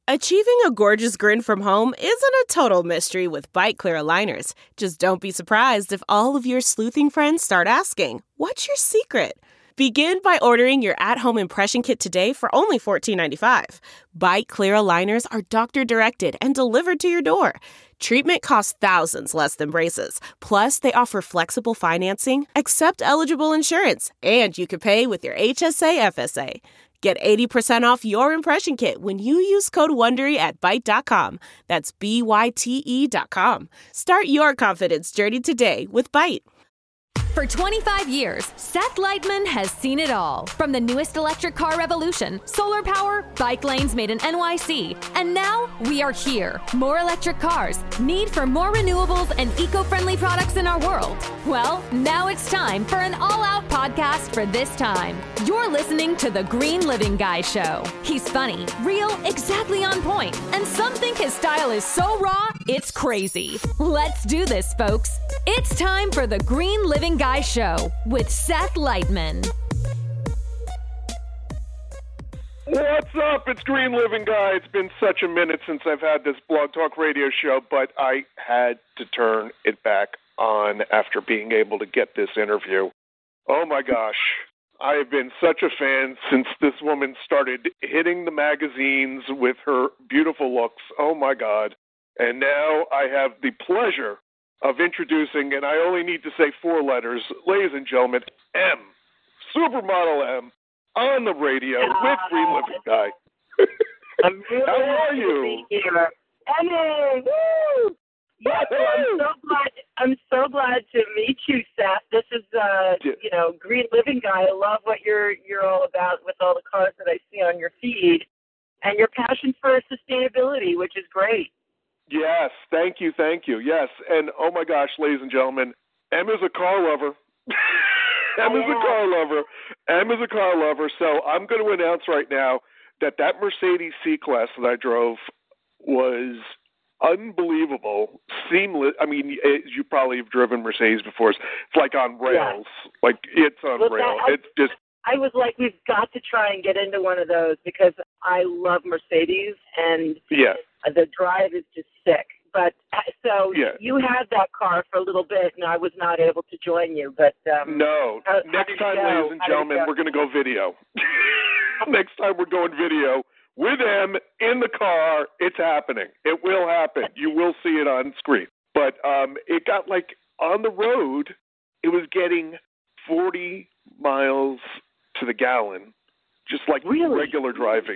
Achieving a gorgeous grin from home isn't a total mystery with Byte Clear aligners. Just don't be surprised if all of your sleuthing friends start asking, "What's your secret?" Begin by ordering your at-home impression kit today for only $14.95. Byte Clear aligners are doctor-directed and delivered to your door. Treatment costs thousands less than braces. Plus, they offer flexible financing, accept eligible insurance, and you can pay with your HSA FSA. Get 80% off your impression kit when you use code WONDERY at Byte.com. That's BYTE.com. Start your confidence journey today with Byte. For 25 years, Seth Leitman has seen it all. From the newest electric car revolution, solar power, bike lanes made in NYC. And now we are here. More electric cars, need for more renewables and eco-friendly products in our world. Well, now it's time for an all-out podcast for this time. You're listening to The Green Living Guy Show. He's funny, real, exactly on point, and some think his style is so raw, it's crazy. Let's do this, folks. It's time for The Green Living Guy Show with Seth Leitman. What's up? It's Green Living Guy. It's been such a minute since I've had this Blog Talk Radio show, but I had to turn it back on after being able to get this interview. Oh my gosh. I have been such a fan since this woman started hitting the magazines with her beautiful looks. Oh my God. And now I have the pleasure of introducing, and I only need to say 4 letters, ladies and gentlemen, M, Supermodel M, on the radio with Green Living Guy. I'm really How are happy you? to be here. Emmy, woo! Yes, I'm so glad to meet you, Seth. This is, Green Living Guy. I love what you're all about with all the cars that I see on your feed, and your passion for sustainability, which is great. Yes, thank you. Yes, and oh my gosh, ladies and gentlemen, M is a car lover. M is a car lover. So I'm going to announce right now that Mercedes C-Class that I drove was unbelievable, seamless. I mean, you probably have driven Mercedes before. It's like on rails. Yeah. Like it's on rails. It's just. I was like, we've got to try and get into one of those because I love Mercedes and the drive is just sick. But you had that car for a little bit and I was not able to join you. But no, next time, ladies and gentlemen, we're going to go video. Next time we're going video with M in the car. It's happening. It will happen. You will see it on screen. But it got like on the road, it was getting 40 miles to the gallon, just like regular driving,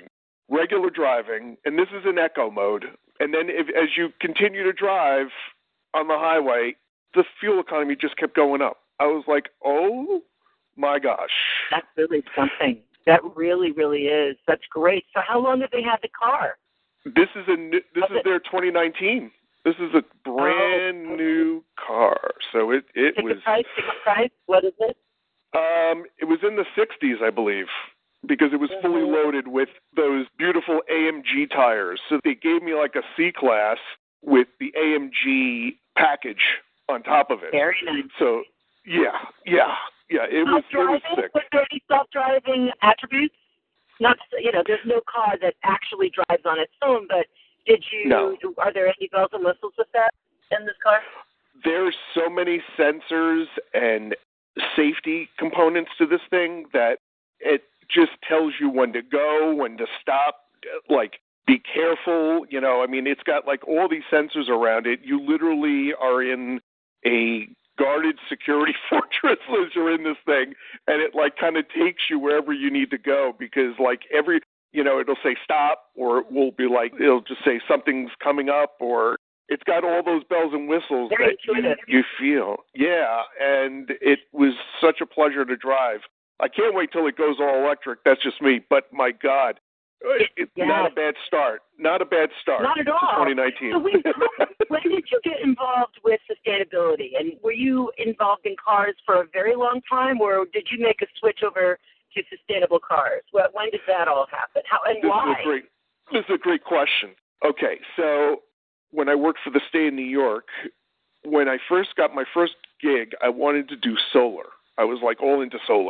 and this is in eco mode. And then as you continue to drive on the highway, the fuel economy just kept going up. I was like, oh my gosh. That's really something. That really, really is. That's great. So how long have they had the car? This is their 2019. This is a brand new car. So it was. Price? What is it? It was in the 60s, I believe, because it was fully loaded with those beautiful AMG tires. So they gave me like a C-Class with the AMG package on top of it. Very nice. So, yeah. It was sick. Was there any self-driving attributes? Not, there's no car that actually drives on its own, but are there any bells and whistles with that in this car? There's so many sensors and safety components to this thing that it just tells you when to go, when to stop, like be careful. It's got like all these sensors around it. You literally are in a guarded security fortress as you're in this thing, and it like kind of takes you wherever you need to go because like it'll say stop, or it will be like it'll just say something's coming up, or it's got all those bells and whistles that you feel. Yeah, and it was such a pleasure to drive. I can't wait till it goes all electric. That's just me. But my God, it's not a bad start. Not a bad start. Not at all. 2019. So when did you get involved with sustainability? And were you involved in cars for a very long time, or did you make a switch over to sustainable cars? When did that all happen? How and why? This is a great question. Okay, so when I worked for the state of New York, when I first got my first gig, I wanted to do solar. I was like all into solar.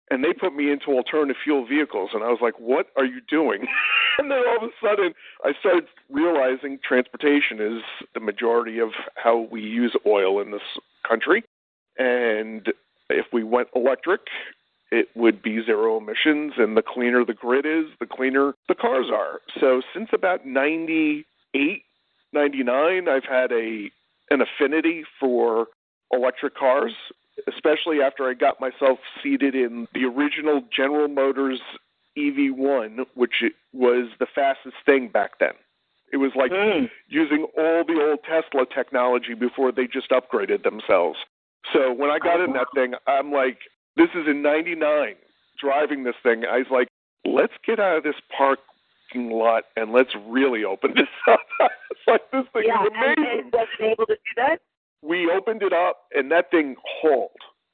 and they put me into alternative fuel vehicles. And I was like, what are you doing? And then all of a sudden, I started realizing transportation is the majority of how we use oil in this country. And if we went electric, it would be zero emissions. And the cleaner the grid is, the cleaner the cars are. So since about 98, 99, I've had an affinity for electric cars, especially after I got myself seated in the original General Motors EV1, which was the fastest thing back then. It was like using all the old Tesla technology before they just upgraded themselves. So when I got in that thing, I'm like, this is in 99, driving this thing. I was like, let's get out of this parking lot and let's really open this up. It's like, this thing is amazing. And was it able to do that? We opened it up, and that thing hauled.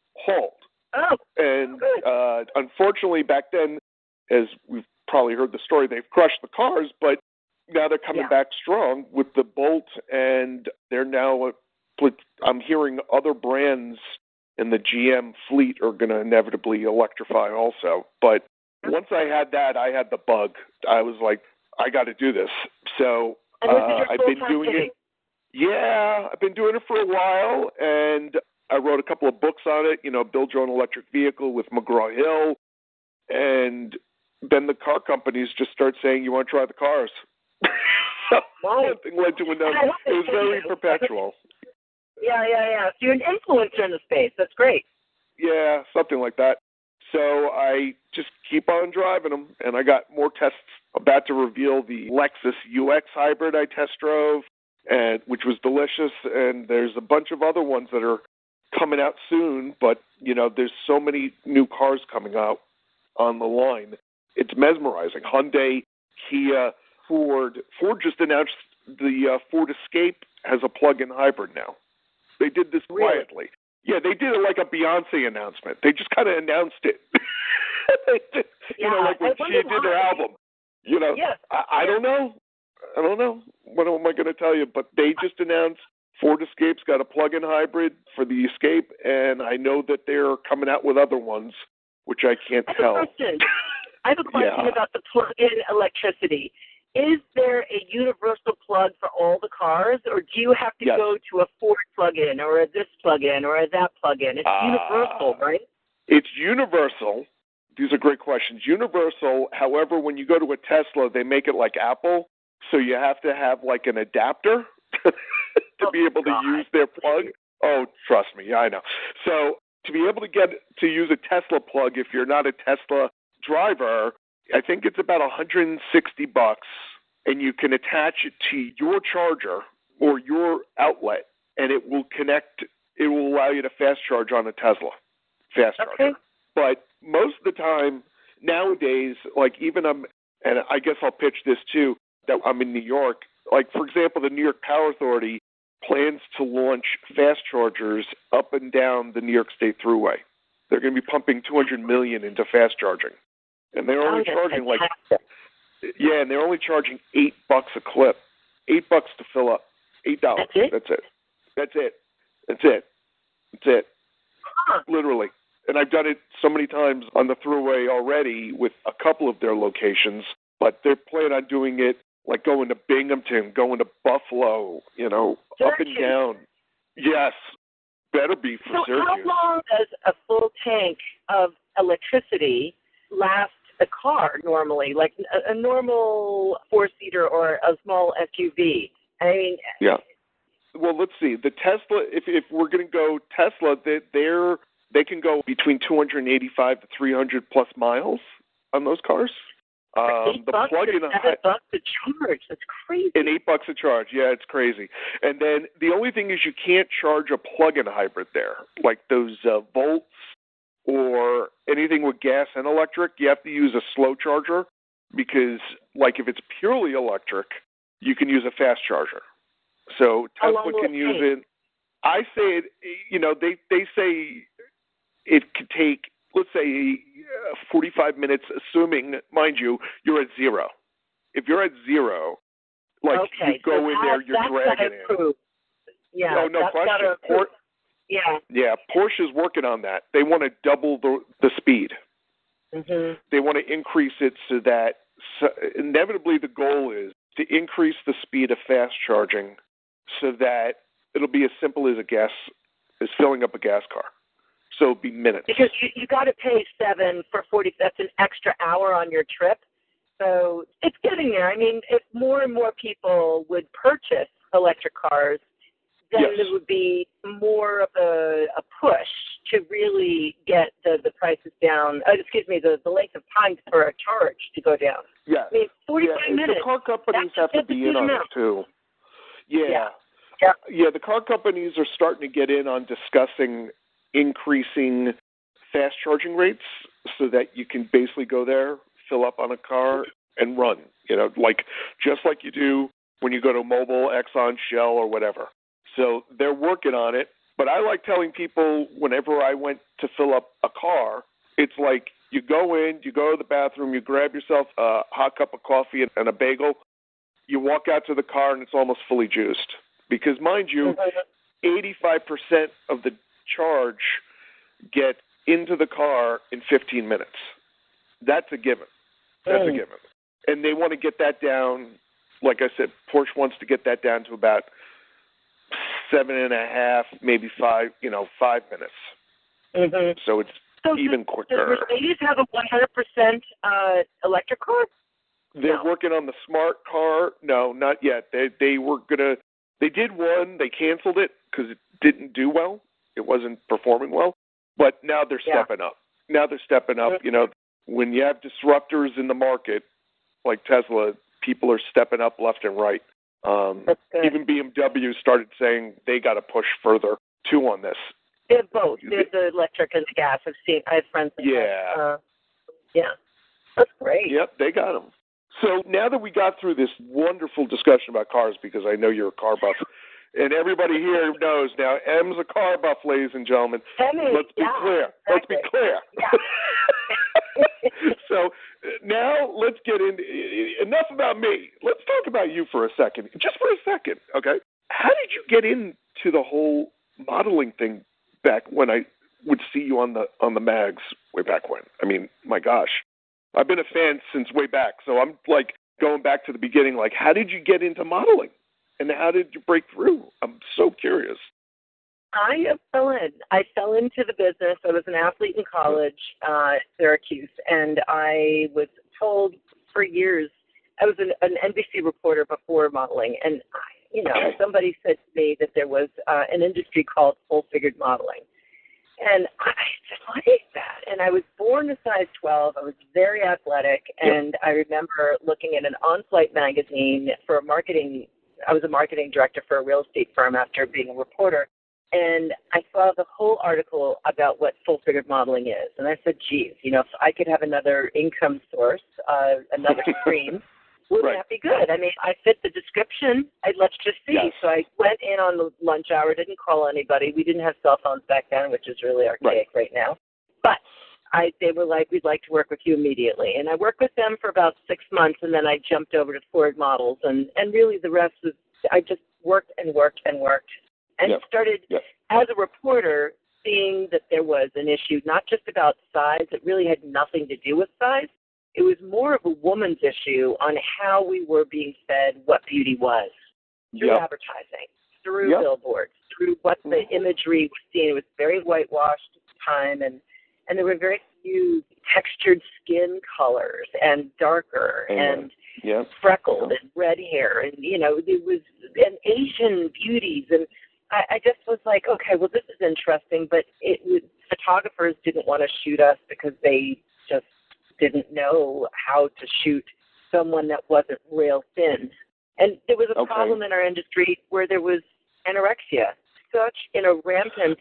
Oh, and unfortunately, back then, as we've probably heard the story, they've crushed the cars, but now they're coming back strong with the Bolt, and they're now, I'm hearing other brands in the GM fleet are going to inevitably electrify also. But once I had that, I had the bug. I was like, I got to do this. So I've been doing it. Yeah, I've been doing it for a while, and I wrote a couple of books on it, Build Your Own Electric Vehicle with McGraw-Hill, and then the car companies just start saying, you want to try the cars? So one thing led to another. It was very perpetual. Yeah. So you're an influencer in the space. That's great. Yeah, something like that. So I just keep on driving them, and I got more tests about to reveal the Lexus UX hybrid I test drove, and which was delicious, and there's a bunch of other ones that are coming out soon, but, there's so many new cars coming out on the line. It's mesmerizing. Hyundai, Kia, Ford. Ford just announced the Ford Escape has a plug-in hybrid now. They did this quietly. Yeah, they did it like a Beyonce announcement. They just kind of announced it. Like when she did her album. I don't know. What am I going to tell you? But they just announced Ford Escape's got a plug-in hybrid for the Escape, and I know that they're coming out with other ones, which I can't tell. I have a question about the plug-in electricity. Is there a universal plug for all the cars, or do you have to go to a Ford plug-in or a this plug-in or a that plug-in? It's universal, right? It's universal. These are great questions. Universal, however, when you go to a Tesla, they make it like Apple, so you have to have like an adapter to be able to use their plug. Oh, trust me, I know. So to be able to use a Tesla plug, if you're not a Tesla driver, I think it's about $160, and you can attach it to your charger or your outlet, and it will connect. It will allow you to fast charge on a Tesla fast charger. But most of the time nowadays, like and I guess I'll pitch this too, that I'm in New York. Like, for example, the New York Power Authority plans to launch fast chargers up and down the New York State Thruway. They're going to be pumping $200 million into fast charging. And they're only charging and they're only charging $8 a clip. $8 to fill up. $8. That's it. Literally. And I've done it so many times on the Thruway already with a couple of their locations, but they're planning on doing it like going to Binghamton, going to Buffalo, up and down. Yes. Better be for Syracuse. How long does a full tank of electricity last a car normally, like a normal four-seater or a small SUV? I mean, Well, let's see. The Tesla, if we're going to go Tesla, they can go between 285 to 300 plus miles on those cars. $8 the plug-in $7 a charge. That's crazy. And $8 a charge. Yeah, it's crazy. And then the only thing is you can't charge a plug-in hybrid there, like those Volts or anything with gas and electric. You have to use a slow charger because, like, if it's purely electric, you can use a fast charger. So Tesla can use it. I say it. They say it could take, let's say, 45 minutes, assuming, mind you, you're at zero. If you're at zero, you go in there, you're dragging it. Yeah, no question. Yeah, Porsche's working on that. They want to double the speed. Mm-hmm. They want to increase it so inevitably the goal is to increase the speed of fast charging so that it'll be as simple as filling up a gas car. So it'll be minutes. Because you got to pay $7 for 40. That's an extra hour on your trip. So it's getting there. I mean, if more and more people would purchase electric cars, then yes. there would be more of a push to really get the prices down. The length of time for a charge to go down. Yeah. I mean, 45 minutes. The car companies have to be in on it, too. Yeah. Yeah, the car companies are starting to get in on discussing increasing fast charging rates so that you can basically go there, fill up on a car, and run, just like you do when you go to Mobil, Exxon, Shell, or whatever. So they're working on it. But I like telling people whenever I went to fill up a car, it's like you go in, you go to the bathroom, you grab yourself a hot cup of coffee and a bagel, you walk out to the car, and it's almost fully juiced. Because, mind you, 85% of the charge get into the car in 15 minutes. That's a given. That's a given. And they want to get that down, like I said, Porsche wants to get that down to about 7.5, maybe 5 minutes. Mm-hmm. So it's even quicker. Does Mercedes have a 100% electric car? They're working on the smart car. No, not yet. They were gonna. They did one. They canceled it because it didn't do well. It wasn't performing well. But now they're stepping up. Mm-hmm. When you have disruptors in the market like Tesla, people are stepping up left and right. Even BMW started saying they got to push further too on this. They have both. There's the electric and the gas. I have friends that have. That's great. Yep, they got them. So now that we got through this wonderful discussion about cars, because I know you're a car buff, and everybody here knows now, M's a car buff, ladies and gentlemen. Let's be clear. Exactly. Let's be clear. Yeah. So now let's get into enough about me. Let's talk about you for a second, just for a second, okay? How did you get into the whole modeling thing back when I would see you on the mags way back when? I mean, my gosh, I've been a fan since way back, so I'm like going back to the beginning. Like, how did you get into modeling, and how did you break through? I'm so curious. I fell into the business. I was an athlete in college, Syracuse, and I was told for years. I was an NBC reporter before modeling, and somebody said to me that there was an industry called full-figured modeling. And I said, what is that? And I was born a size 12. I was very athletic, and I remember looking at an on-flight magazine for marketing. I was a marketing director for a real estate firm after being a reporter. And I saw the whole article about what full-figured modeling is. And I said, geez, if I could have another income source, another stream, wouldn't that be good? I mean, I fit the description. Let's just see. Yes. So I went in on the lunch hour, didn't call anybody. We didn't have cell phones back then, which is really archaic right now. But they were like, we'd like to work with you immediately. And I worked with them for about 6 months, and then I jumped over to Ford Models. And really the rest was, I just worked and worked and worked. And started, as a reporter, seeing that there was an issue, not just about size. It really had nothing to do with size. It was more of a woman's issue on how we were being fed what beauty was through advertising, through billboards, through what the imagery was seen. It was very whitewashed at the time, and there were very few textured skin colors and darker and freckled and red hair. And, it was and Asian beauties. And I just was like, okay, well, this is interesting, but photographers didn't want to shoot us because they just didn't know how to shoot someone that wasn't rail thin. And there was a problem in our industry where there was anorexia, such in a rampant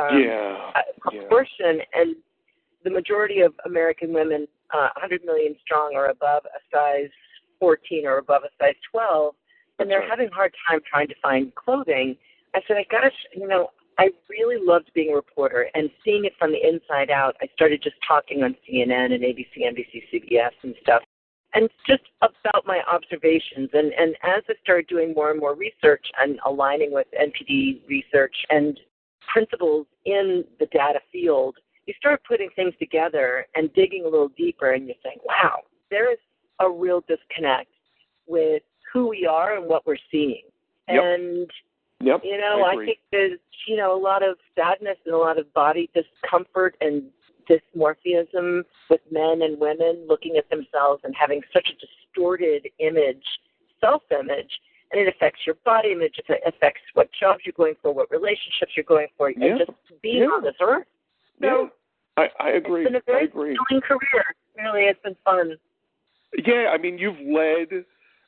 proportion, and the majority of American women, 100 million strong, are above a size 14 or above a size 12, and they're having a hard time trying to find clothing. I said, I really loved being a reporter and seeing it from the inside out. I started just talking on CNN and ABC, NBC, CBS and stuff, and just about my observations. And as I started doing more and more research and aligning with NPD research and principles in the data field, you start putting things together and digging a little deeper, and you're saying, wow, there is a real disconnect with who we are and what we're seeing. Yep. And, I think there's, a lot of sadness and a lot of body discomfort and dysmorphism with men and women looking at themselves and having such a distorted image, self-image, and it affects your body image, it affects what jobs you're going for, what relationships you're going for, and just being on this earth. So I agree. It's been a very fulfilling career. Really, it's been fun. Yeah, I mean, you've led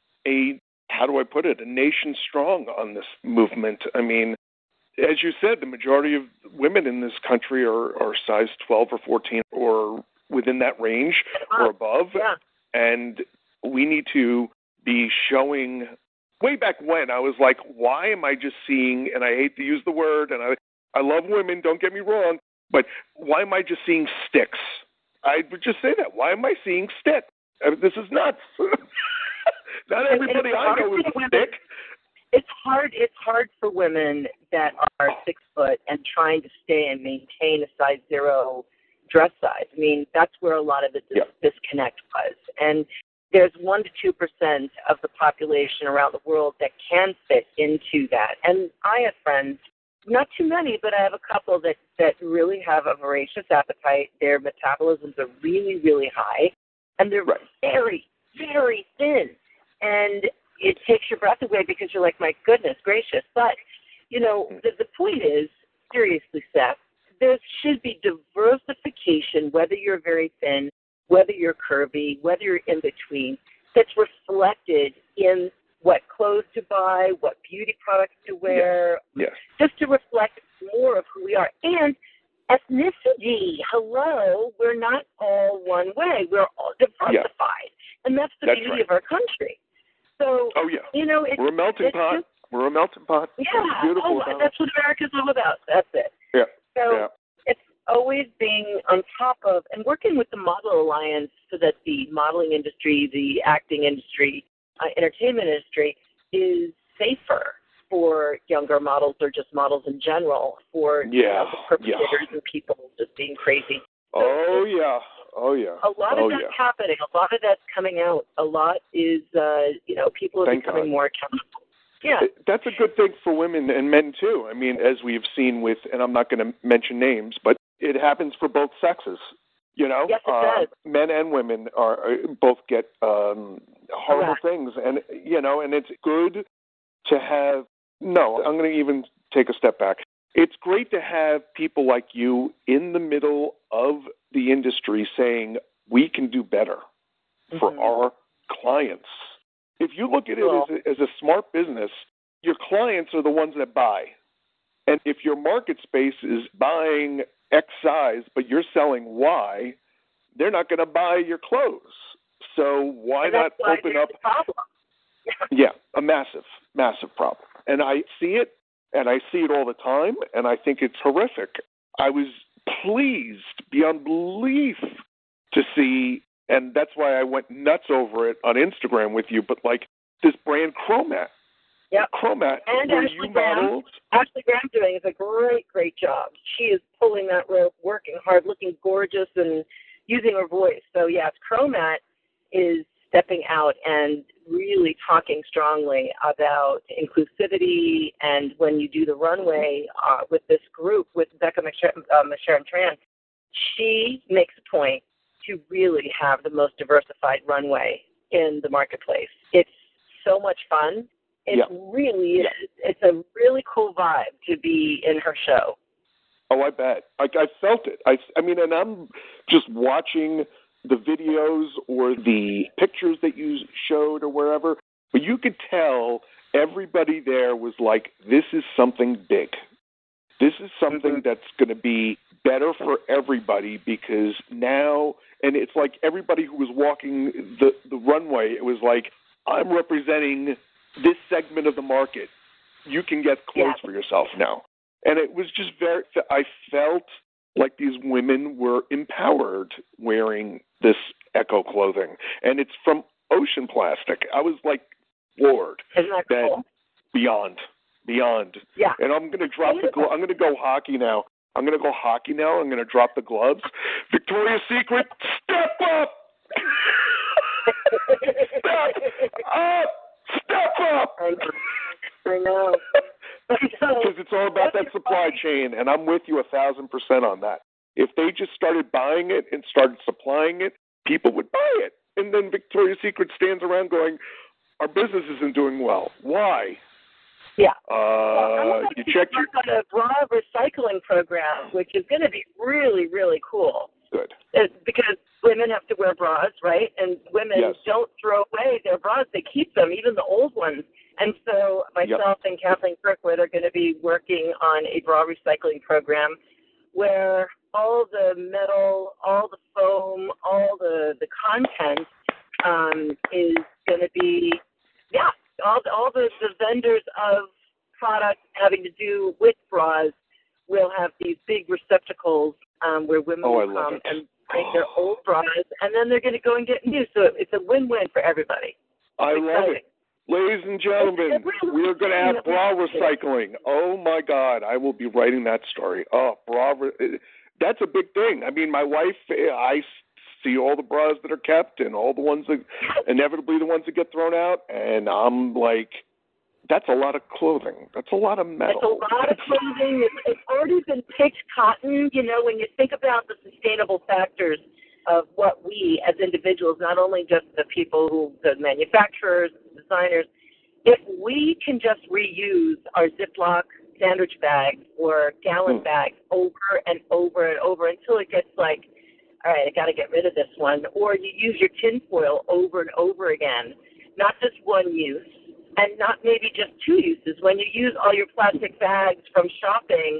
a nation strong on this movement. I mean, as you said, the majority of women in this country are size 12 or 14 or within that range or above. Yeah. And we need to be showing. Way back when, I was like, why am I just seeing, and I hate to use the word, and I love women, don't get me wrong, but why am I just seeing sticks? I would just say that. Why am I seeing sticks? I mean, this is nuts. Not everybody I know is a stick. It's hard for women that are 6 foot and trying to stay and maintain a size 0 dress size. I mean, that's where a lot of the disconnect was. And there's 1% to 2% of the population around the world that can fit into that. And I have friends, not too many, but I have a couple that really have a voracious appetite. Their metabolisms are really, really high, and they're very, very thin. And it takes your breath away because you're like, my goodness gracious. But, the point is, seriously, Seth, there should be diversification, whether you're very thin, whether you're curvy, whether you're in between, that's reflected in what clothes to buy, what beauty products to wear, just to reflect more of who we are. And ethnicity, hello, we're not all one way. We're all diversified. And that's the beauty of our country. So, we're a melting pot. We're a melting pot. Yeah. That's beautiful. That's what America's all about. That's it. Yeah. So it's always being on top of and working with the Model Alliance so that the modeling industry, the acting industry, entertainment industry is safer for younger models or just models in general for the perpetrators and people just being crazy. So a lot of that's happening. A lot of that's coming out. A lot is, people are becoming more accountable. Yeah. That's a good thing for women and men, too. I mean, as we've seen with, and I'm not going to mention names, but it happens for both sexes. Yes, it does. Men and women both get horrible things. And, and it's good to have, I'm going to even take a step back. It's great to have people like you in the middle of the industry saying we can do better for our clients. If you look at it as a smart business, your clients are the ones that buy. And if your market space is buying X size, but you're selling Y, they're not going to buy your clothes. So why not open up? A massive, massive problem. And I see it, and I see it all the time, and I think it's horrific. I was pleased beyond belief to see, and that's why I went nuts over it on Instagram with you, but like this brand Chromat. Yep. Chromat. And Ashley Graham doing a great, great job. She is pulling that rope, working hard, looking gorgeous, and using her voice. So, yes, Chromat is stepping out and really talking strongly about inclusivity. And when you do the runway with this group, with Becca McSharon-Tran, she makes a point to really have the most diversified runway in the marketplace. It's so much fun. It really is. It's a really cool vibe to be in her show. Oh, I bet. I felt it. I mean, and I'm just watching the videos or the pictures that you showed or wherever, but you could tell everybody there was like, this is something big. This is something that's going to be better for everybody because now, and it's like everybody who was walking the runway, it was like, I'm representing this segment of the market. You can get clothes for yourself now. And it was just I felt like these women were empowered wearing this eco clothing. And it's from Ocean Plastic. I was like, Lord. Isn't that cool? Beyond. Yeah. And I'm going to I'm going to go hockey now. I'm going to go hockey now. I'm going to drop the gloves. Victoria's Secret, step up! Step up! I know. Because it's all about that supply chain, and I'm with you 1,000% on that. If they just started buying it and started supplying it, people would buy it. And then Victoria's Secret stands around going, our business isn't doing well. Why? Yeah. You check your on a bra recycling program, which is going to be really, really cool. Good. Because women have to wear bras, right? And women don't throw away their bras; they keep them, even the old ones. And so myself and Kathleen Kirkwood are going to be working on a bra recycling program where all the metal, all the foam, all the content is going to be, all the vendors of products having to do with bras will have these big receptacles where women will come and bring their old bras, and then they're going to go and get new. So it's a win-win for everybody. I love it. Ladies and gentlemen, we are going to have bra recycling. Oh, my God. I will be writing that story. Oh, that's a big thing. I mean, my wife, I see all the bras that are kept and all the ones that, inevitably the ones that get thrown out, and I'm like, that's a lot of clothing. That's a lot of metal. It's a lot of clothing. It's already been picked cotton. You know, when you think about the sustainable factors of what we as individuals, not only just the people the manufacturers, the designers, if we can just reuse our Ziploc sandwich bags or gallon bags over and over and over until it gets like, all right, I got to get rid of this one. Or you use your tin foil over and over again, not just one use. And not maybe just two uses. When you use all your plastic bags from shopping,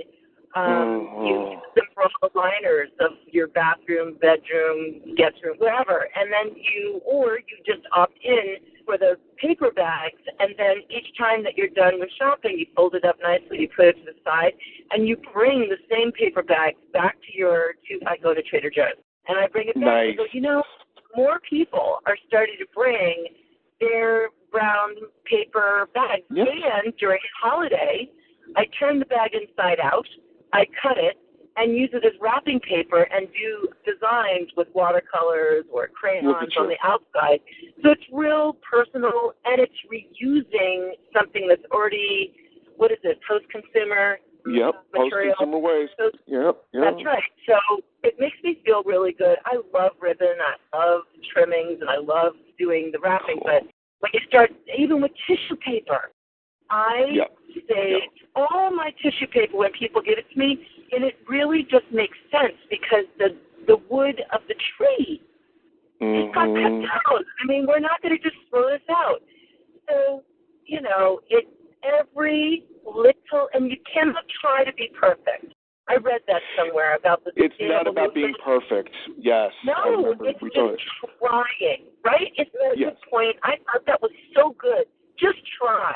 you use them for all the liners of your bathroom, bedroom, guest room, wherever. And then you just opt in for the paper bags. And then each time that you're done with shopping, you fold it up nicely, you put it to the side, and you bring the same paper bags back to I go to Trader Joe's. And I bring it back and go, more people are starting to bring their brown paper bags. Yep. And during a holiday, I turn the bag inside out, I cut it, and use it as wrapping paper and do designs with watercolors or crayons on the outside. So it's real personal, and it's reusing something that's already, post-consumer material. Post-consumer waste. So, That's right. So it makes me feel really good. I love ribbon, I love trimmings, and I love doing the wrapping, but when you start, even with tissue paper, I save all my tissue paper when people give it to me, and it really just makes sense because the wood of the tree it got cut down. I mean, we're not going to just throw this out. So, it's every little, and you cannot try to be perfect. I read that somewhere about the. It's not about being perfect. Yes. No, it's just trying, right? It's a good point. I thought that was so good. Just try.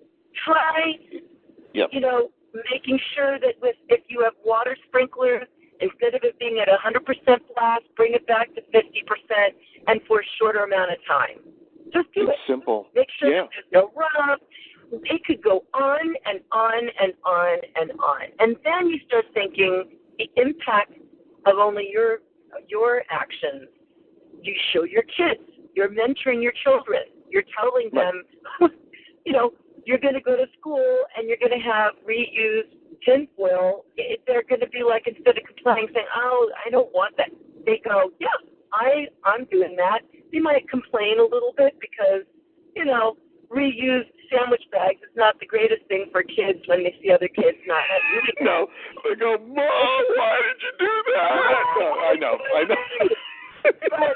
Making sure that if you have water sprinklers, instead of it being at 100% blast, bring it back to 50% and for a shorter amount of time. Just do it. It's simple. Make sure that there's no runoff. It could go on and on and on and on. And then you start thinking the impact of only your actions. You show your kids. You're mentoring your children. You're telling them, you're going to go to school and you're going to have reused tinfoil. They're going to be like, instead of complaining, saying, oh, I don't want that. They go, yeah, I'm doing that. They might complain a little bit because, reused sandwich bags is not the greatest thing for kids when they see other kids not using them. No, they go, Mom, why did you do that? No, I know. But,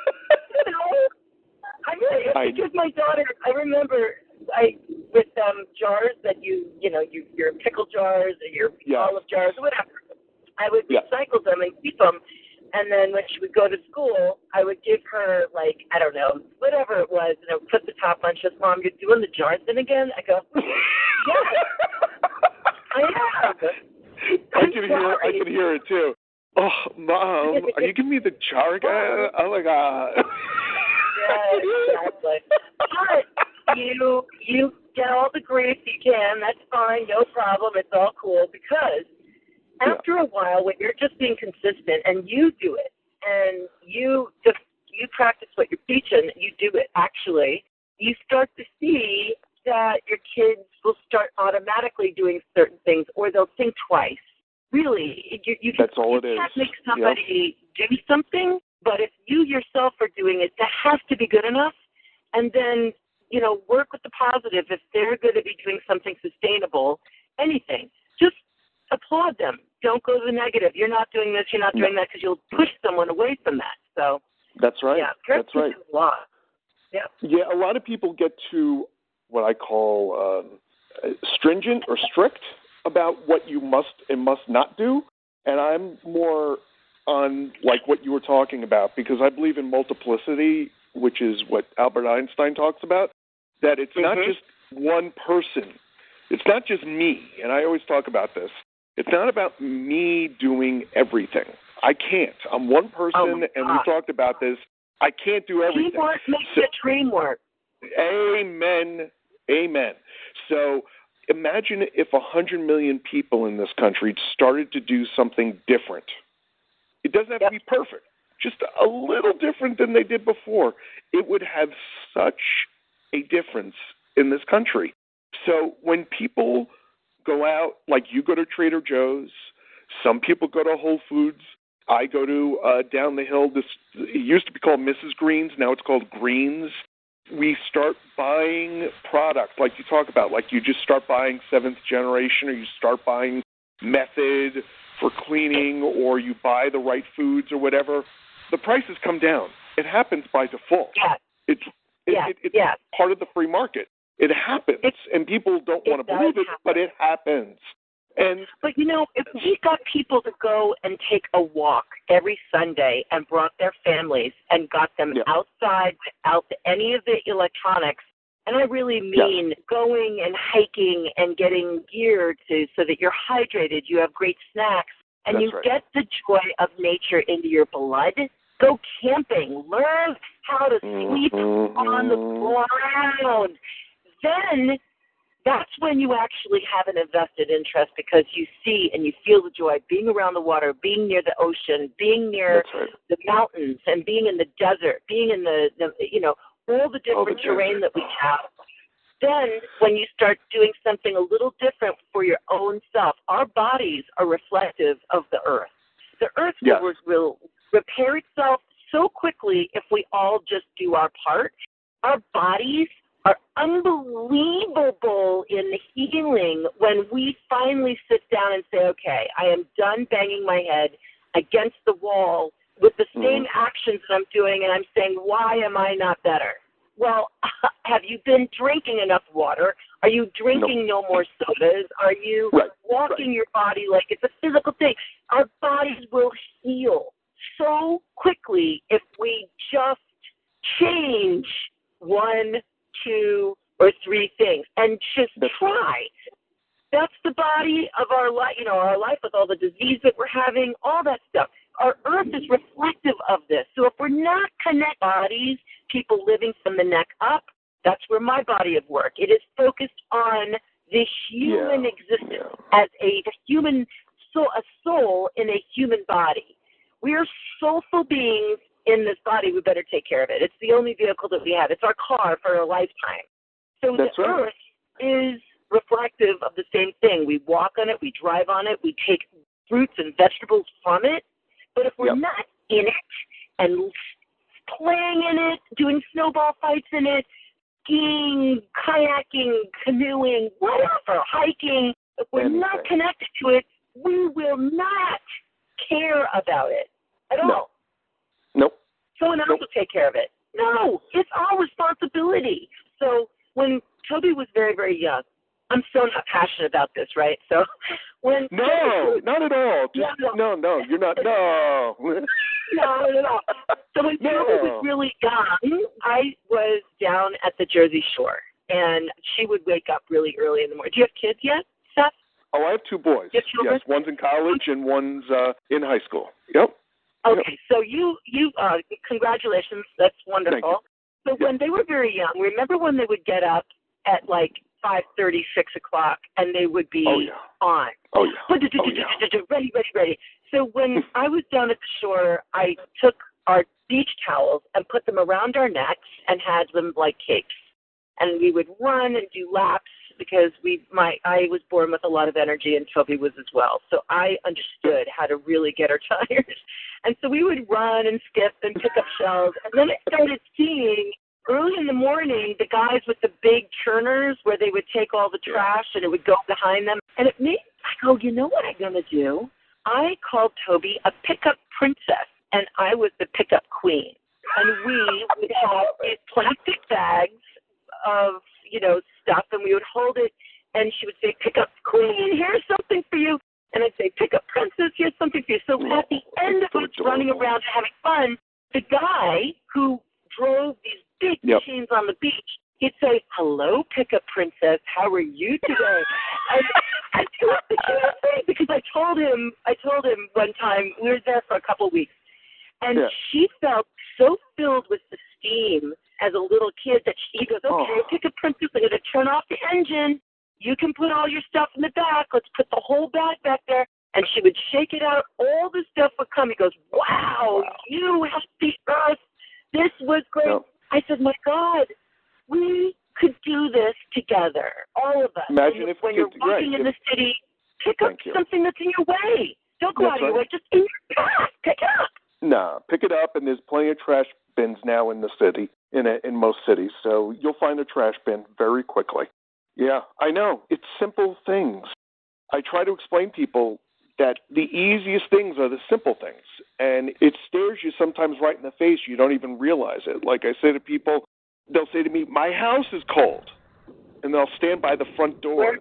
because my daughter, I remember with jars that your pickle jars or your olive jars or whatever, I would recycle them and keep them. And then when she would go to school, I would give her, whatever it was, put the top on. She goes, Mom, you're doing the jars in again? I go, yes, I have. I can hear it, too. Oh, Mom, are you giving me the jar again? Oh, my God. Yeah, exactly. But you get all the grief you can. That's fine. No problem. It's all cool because after a while, when you're just being consistent and you do it, and you practice what you're preaching, you do it actually, you start to see that your kids will start automatically doing certain things, or they'll think twice. Really, you That's all it is. You can't make somebody do something, but if you yourself are doing it, that has to be good enough. And then, work with the positive. If they're going to be doing something sustainable, anything, just applaud them. Don't go to the negative. You're not doing this, you're not doing that, because you'll push someone away from that. So that's right. Yeah, that's right. A lot. Yeah. Yeah, a lot of people get to what I call stringent or strict about what you must and must not do, and I'm more on like what you were talking about, because I believe in multiplicity, which is what Albert Einstein talks about, that it's not just one person. It's not just me, and I always talk about this. It's not about me doing everything. I can't. I'm one person, and we talked about this. I can't do everything. Teamwork makes the dream work. Amen. Amen. So imagine if 100 million people in this country started to do something different. It doesn't have to be perfect, just a little different than they did before. It would have such a difference in this country. So when people go out, like you go to Trader Joe's, some people go to Whole Foods, I go to down the hill, it used to be called Mrs. Green's, now it's called Green's. We start buying products like you talk about, like you just start buying Seventh Generation, or you start buying Method for cleaning, or you buy the right foods or whatever. The prices come down. It happens by default. It's part of the free market. It happens, and people don't want to believe it, but it happens. But if we got people to go and take a walk every Sunday and brought their families and got them outside without any of the electronics, and I really mean going and hiking and getting gear so that you're hydrated, you have great snacks, and get the joy of nature into your blood. Go camping. Learn how to sleep on the ground. Then that's when you actually have an invested interest, because you see and you feel the joy of being around the water, being near the ocean, being near the mountains, and being in the desert, being in the all the different terrain that we have. Then when you start doing something a little different for your own self, our bodies are reflective of the earth. The earth will repair itself so quickly if we all just do our part. Our bodies are unbelievable in the healing when we finally sit down and say, okay, I am done banging my head against the wall with the same actions that I'm doing, and I'm saying, why am I not better? Well, have you been drinking enough water? Are you drinking no more sodas? Are you walking your body like it's a physical thing? Our bodies will heal so quickly if we just change 1, 2, or 3 things and just try. That's the body of our life, our life with all the disease that we're having, all that stuff. Our earth is reflective of this. So if we're not connected bodies, people living from the neck up, that's where my body of work. It is focused on the human existence as a human soul, a soul in a human body. We are soulful beings in this body. We better take care of it. It's the only vehicle that we have. It's our car for a lifetime. So the earth is reflective of the same thing. We walk on it, we drive on it, we take fruits and vegetables from it. But if we're not in it and playing in it, doing snowball fights in it, skiing, kayaking, canoeing, whatever, hiking, if we're not connected to it, we will not care about it at all. Nope. Someone else will take care of it. No, it's our responsibility. So when Toby was very, very young, I'm so not passionate about this, right? So when not at all. Just, no, you're not. No. Not at all. So when Toby was really young, I was down at the Jersey Shore, and she would wake up really early in the morning. Do you have kids yet, Seth? Oh, I have 2 boys. Yes, one's in college and one's in high school. Yep. Okay, so you congratulations. That's wonderful. So when they were very young, remember when they would get up at like 5:30, 6 o'clock, and they would be on. Oh, yeah. Ready. So when I was down at the shore, I took our beach towels and put them around our necks and had them like capes. And we would run and do laps because I was born with a lot of energy and Toby was as well. So I understood how to really get our tires. And so we would run and skip and pick up shells. And then I started seeing early in the morning the guys with the big churners where they would take all the trash and it would go behind them. And I go, you know what I'm going to do? I called Toby a pickup princess, and I was the pickup queen. And we would have these plastic bags of, stuff, and we would hold it, and she would say, pickup queen, here's something for you. And I'd say, pickup princess, here's something for you. So at the end of us running around and having fun, the guy who drove these big machines on the beach, he'd say, hello, pickup princess, how are you today? And it was the cutest thing, because I told him one time, we were there for a couple of weeks, and she felt so filled with esteem as a little kid that he goes, okay, pickup princess, I'm going to turn off the engine. You can put all your stuff in the back. Let's put the whole bag back there. And she would shake it out. All the stuff would come. He goes, wow, you helped the earth. This was great. No. I said, my God, we could do this together, all of us. Imagine when you're walking in the city, pick up something that's in your way. Don't go out of your way. Just in your path. Pick it up. No, pick it up, and there's plenty of trash bins now in the city, in most cities. So you'll find a trash bin very quickly. Yeah, I know. It's simple things. I try to explain to people that the easiest things are the simple things. And it stares you sometimes right in the face. You don't even realize it. Like I say to people, they'll say to me, my house is cold. And they'll stand by the front door.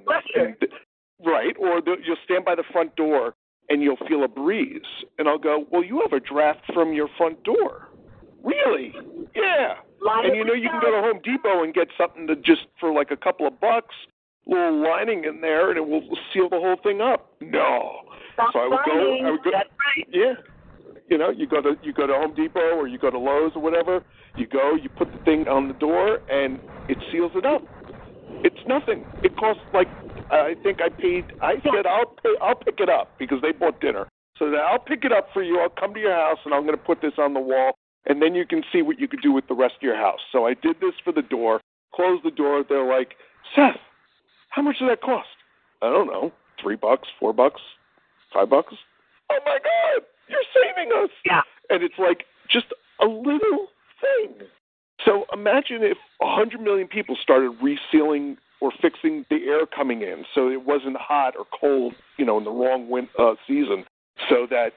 Right, or you'll stand by the front door and you'll feel a breeze. And I'll go, well, you have a draft from your front door. Really? Yeah. And you can go to Home Depot and get something to just for like a couple of bucks, a little lining in there, and it will seal the whole thing up. No. So I would go. That's right. Yeah. You go to Home Depot or you go to Lowe's or whatever. You go, you put the thing on the door, and it seals it up. It's nothing. It costs I said I'll pick it up because they bought dinner. So that I'll pick it up for you. I'll come to your house and I'm going to put this on the wall, and then you can see what you could do with the rest of your house. So I did this for the door. Closed the door. They're like, Seth, how much did that cost? I don't know, $3, $4, $5. Oh my God, you're saving us. Yeah. And it's like just a little thing. So imagine if 100 million people started resealing or fixing the air coming in so it wasn't hot or cold, in the wrong season, so that,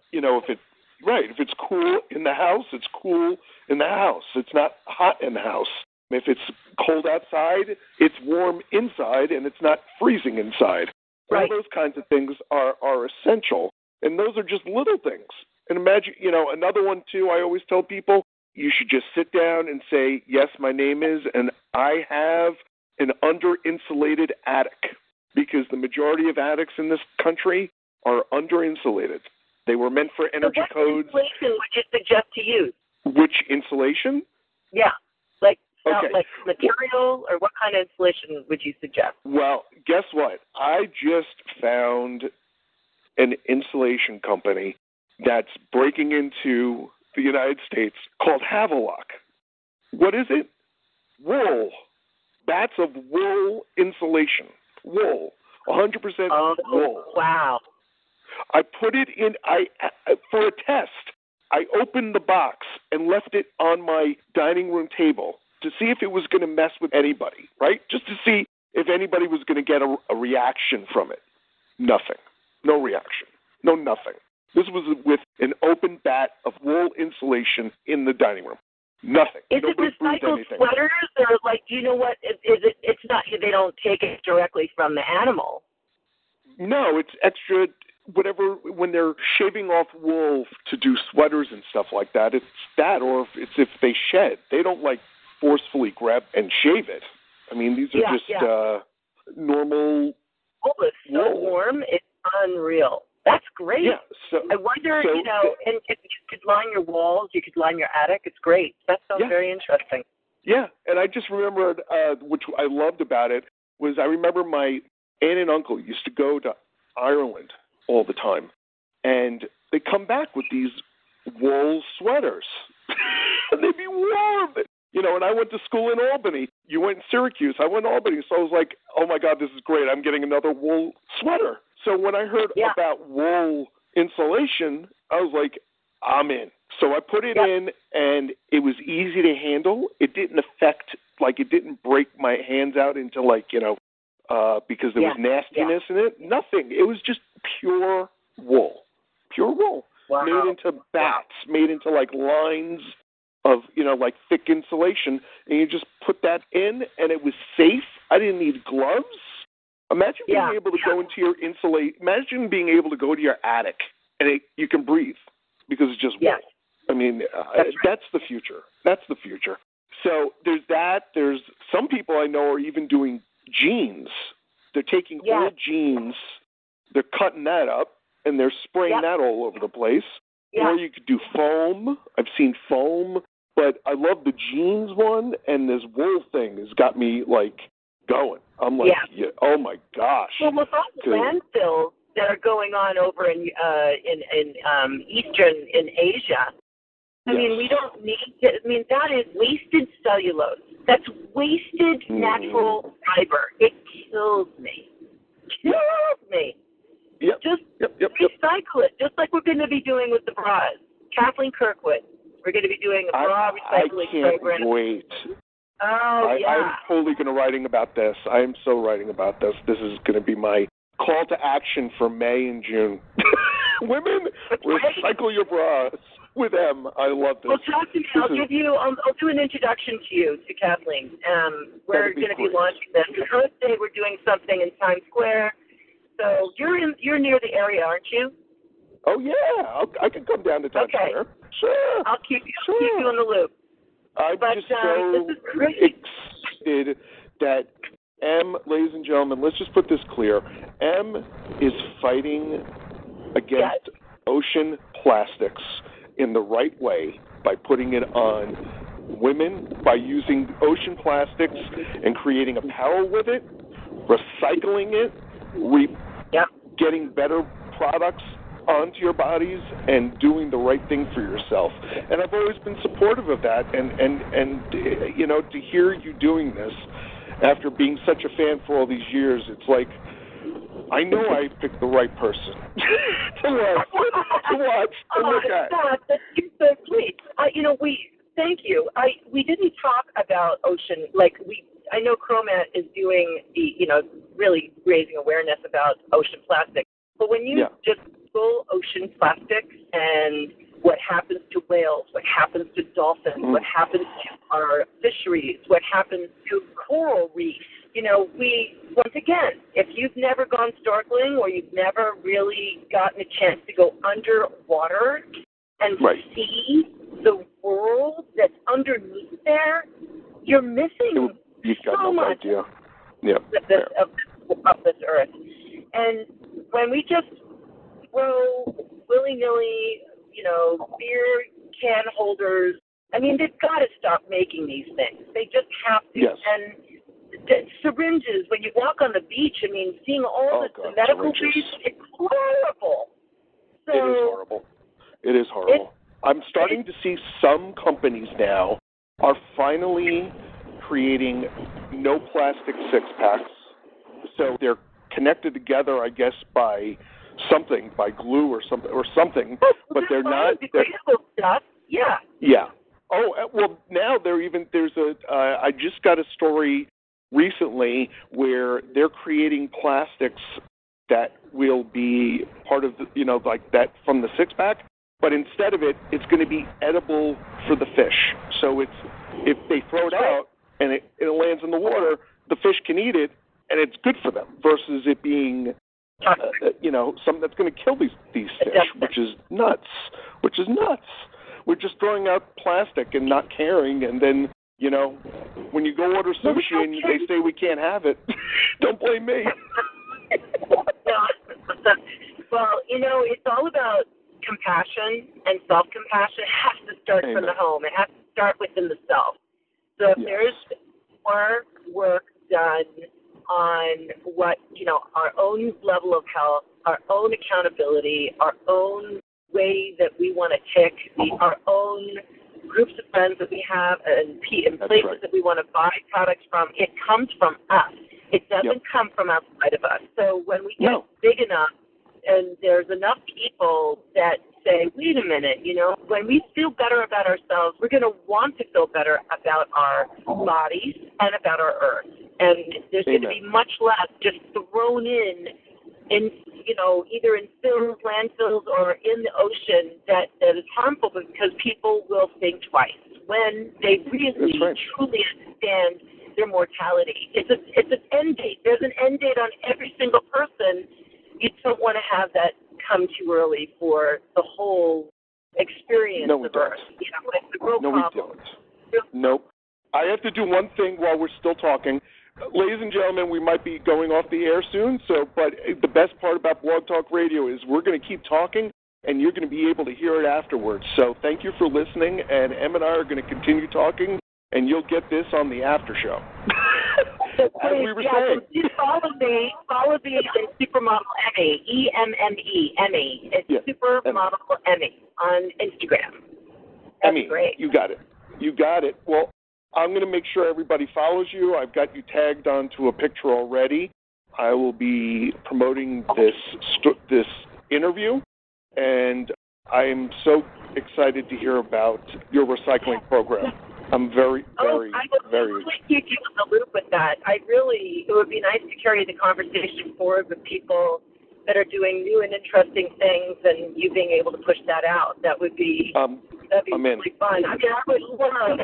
if it's cool in the house, it's cool in the house. It's not hot in the house. If it's cold outside, it's warm inside, and it's not freezing inside. Right. All those kinds of things are essential, and those are just little things. And imagine, another one, too, I always tell people, you should just sit down and say, yes, my name is, and I have an under-insulated attic, because the majority of attics in this country are under-insulated. They were meant for energy codes. What insulation would you suggest to use? Which insulation? Yeah, like material, or what kind of insulation would you suggest? Well, guess what? I just found an insulation company that's breaking into the United States called Havelock. What is it? Wool. Bats of wool insulation. Wool. 100% wool. Wow. I put it in, for a test, I opened the box and left it on my dining room table to see if it was going to mess with anybody, right? Just to see if anybody was going to get a reaction from it. Nothing. No reaction. No nothing. This was with an open bat of wool insulation in the dining room. Nothing. Is it recycled sweaters, or do you know what? It's not. They don't take it directly from the animal. No, it's extra. Whatever, when they're shaving off wool to do sweaters and stuff like that, it's that, or if they shed, they don't forcefully grab and shave it. I mean, these are just normal. Wool is so warm, it's unreal. That's great. Yeah, so, I wonder, and if you could line your walls, you could line your attic. It's great. That sounds very interesting. Yeah, and I just remembered, which I loved about it, was I remember my aunt and uncle used to go to Ireland all the time, and they come back with these wool sweaters, and they'd be warm. You know, and I went to school in Albany. You went in Syracuse. I went to Albany. So I was like, oh, my God, this is great. I'm getting another wool sweater. So when I heard about wool insulation, I was like, I'm in. So I put it in, and it was easy to handle. It didn't affect, like, it didn't break my hands out into, like, you know, because there was nastiness in it. Nothing. It was just pure wool. Pure wool. Wow. Made into bats, made into, like, lines of, you know, like thick insulation, and you just put that in, and it was safe. I didn't need gloves. Imagine being able to go into your imagine being able to go to your attic, and you can breathe because it's just wool. I mean, that's the future. That's the future. So there's that. There's some people I know are even doing jeans. They're taking old jeans, they're cutting that up, and they're spraying that all over the place. Or you could do foam. I've seen foam, but I love the jeans one, and this wool thing has got me, like, going. I'm like, oh, my gosh. Well, with all the landfills that are going on over in Asia, I mean, we don't need to, I mean, that is wasted cellulose. That's wasted natural fiber. It kills me. Just recycle it, just like we're going to be doing with the bras. Kathleen Kirkwood, we're going to be doing a bra recycling program. I can't wait. I'm totally going to writing about this. I am so writing about this. This is going to be my call to action for May and June. Women, recycle your bras with M. I love this. Well, talk to me. I'll do an introduction to you, to Kathleen. We're going to be launching this. Earth Day, we're doing something in Times Square. So you're near the area, aren't you? Oh yeah, I can come down to Times Square. Sure. I'll keep you in the loop. I'm just so excited that M, ladies and gentlemen, let's just put this clear. M is fighting against ocean plastics in the right way by putting it on women, by using ocean plastics and creating apparel with it, recycling it, getting better products onto your bodies, and doing the right thing for yourself. And I've always been supportive of that. And you know, to hear you doing this after being such a fan for all these years, it's like, I know I picked the right person to watch, to look at. That's so sweet. Thank you. We didn't talk about ocean, I know Chromat is doing really raising awareness about ocean plastic. But when you just pull ocean plastics and what happens to whales, what happens to dolphins, what happens to our fisheries, what happens to coral reefs, once again, if you've never gone snorkeling or you've never really gotten a chance to go underwater and see the world that's underneath there, you're missing You've got so no much idea. of this earth. And when we just throw willy-nilly, beer can holders, I mean, they've got to stop making these things. They just have to. Yes. And the syringes, when you walk on the beach, I mean, seeing all the medical waste, it's horrible. So, it is horrible. It is horrible. I'm starting to see some companies now are finally creating no plastic six-packs. So they're connected together, I guess, by something, by glue or something. But they're not. Stuff. Yeah. Yeah. Oh, well, now I just got a story recently where they're creating plastics that will be part of that from the six-pack, but instead of it, it's going to be edible for the fish. So if they throw it out and it lands in the water, the fish can eat it, and it's good for them, versus it being something that's going to kill these fish, which is nuts. We're just throwing out plastic and not caring, and then, when you go order sushi and they say we can't have it, don't blame me. Well, it's all about compassion, and self-compassion has to start from the home. It has to start within the self. So if there's more work done on what, our own level of health, our own accountability, our own way that we want to tick, our own groups of friends that we have and places that we want to buy products from. It comes from us. It doesn't come from outside of us. So when we get big enough and there's enough people that say, wait a minute, when we feel better about ourselves, we're going to want to feel better about our bodies and about our earth. And there's going to be much less just thrown in either in fills, landfills, or in the ocean that is harmful because people will think twice when they really, truly understand their mortality. It's an end date. There's an end date on every single person. You don't want to have that come too early for the whole experience of Earth. It's a real problem. We don't. Nope. I have to do one thing while we're still talking. Ladies and gentlemen, we might be going off the air soon, but the best part about Blog Talk Radio is we're going to keep talking, and you're going to be able to hear it afterwards. So thank you for listening, and Em and I are going to continue talking, and you'll get this on the after show. As we were saying. Follow me on Supermodel Emmy, EMME, Emmy. It's Supermodel Emmy on Instagram. That's Emmy, great. You got it. Well, I'm going to make sure everybody follows you. I've got you tagged onto a picture already. I will be promoting this interview, and I am so excited to hear about your recycling program. I'm very really keep you in the loop with that. It would be nice to carry the conversation forward with people that are doing new and interesting things, and you being able to push that out. That would be really fun. I mean, I would love.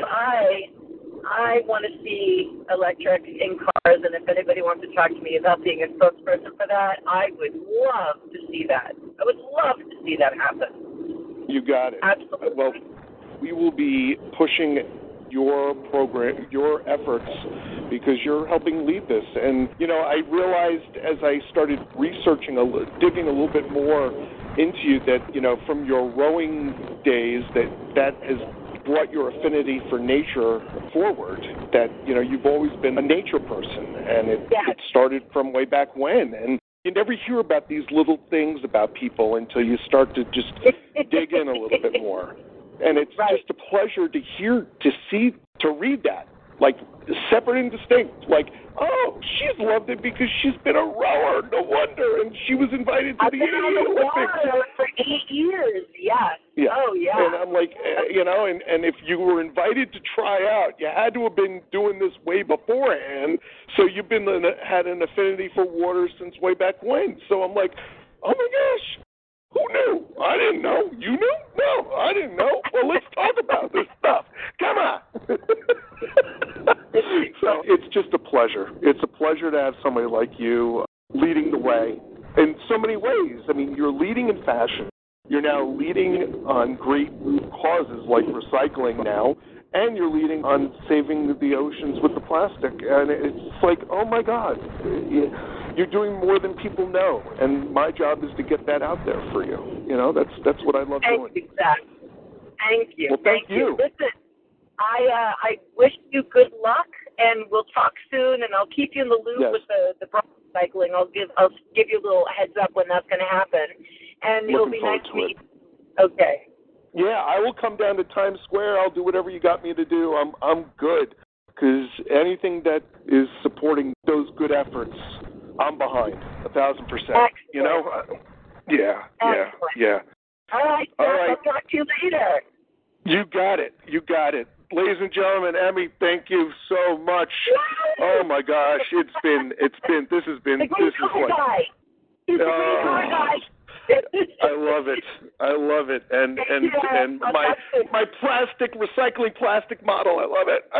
I want to see electric in cars, and if anybody wants to talk to me about being a spokesperson for that, I would love to see that. I would love to see that happen. You got it. Absolutely. Well, we will be pushing your program, your efforts, because you're helping lead this. And, I realized as I started researching, digging a little bit more into you that, from your rowing days, that has brought your affinity for nature forward, that, you've always been a nature person, and it started from way back when. And you never hear about these little things about people until you start to just dig in a little bit more. And it's just a pleasure to read that, like separate and distinct. Like, oh, she's loved it because she's been a rower. No wonder. And she was invited to the Olympics. For 8 years, yes. Yeah. Oh, yeah. And I'm like, and if you were invited to try out, you had to have been doing this way beforehand. So you've had an affinity for water since way back when. So I'm like, oh my gosh. Who knew? I didn't know. You knew? No, I didn't know. Well, let's talk about this stuff. Come on. So it's just a pleasure. It's a pleasure to have somebody like you leading the way in so many ways. I mean, you're leading in fashion. You're now leading on great causes like recycling now, and you're leading on saving the oceans with the plastic. And it's like, oh, my God. You're doing more than people know, and my job is to get that out there for you. That's what I love doing. Thank you, Zach. Thank you. Well, thank you. Listen, I wish you good luck, and we'll talk soon, and I'll keep you in the loop with the recycling. I'll give you a little heads up when that's going to happen, and it'll be nice to meet you. Okay. Yeah, I will come down to Times Square. I'll do whatever you got me to do. I'm good, because anything that is supporting those good efforts, I'm behind 1,000%. Excellent. Yeah. All right. I'll talk to you later. You got it. Ladies and gentlemen, Emmy, thank you so much. Yay! Oh my gosh, this has been. He's a great guy. I love it. And my plastic model. I love it.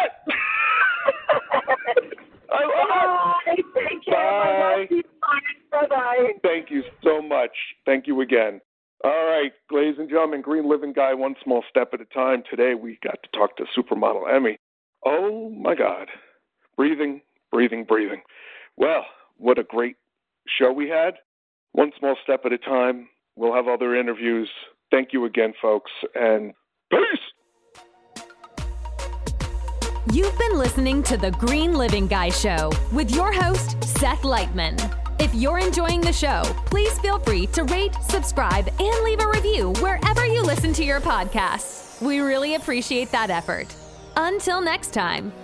Take care. Bye. Bye. Thank you so much. Thank you again. All right, ladies and gentlemen, Green Living Guy, one small step at a time. Today we got to talk to Supermodel Emmy. Oh, my God. Breathing. Well, what a great show we had. One small step at a time. We'll have other interviews. Thank you again, folks, and peace. You've been listening to The Green Living Guy Show with your host, Seth Lightman. If you're enjoying the show, please feel free to rate, subscribe, and leave a review wherever you listen to your podcasts. We really appreciate that effort. Until next time.